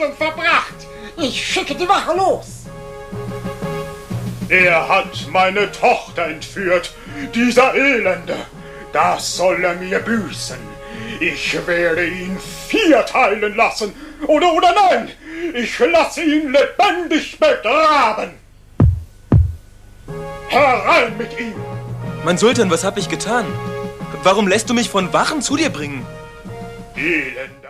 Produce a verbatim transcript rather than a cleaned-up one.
Nacht verbracht. Ich schicke die Wache los. Er hat meine Tochter entführt, dieser Elende. Das soll er mir büßen. Ich werde ihn vierteilen lassen. Oder, oder nein, ich lasse ihn lebendig begraben. Herein mit ihm! Mein Sultan, was hab ich getan? Warum lässt du mich von Wachen zu dir bringen? Elender.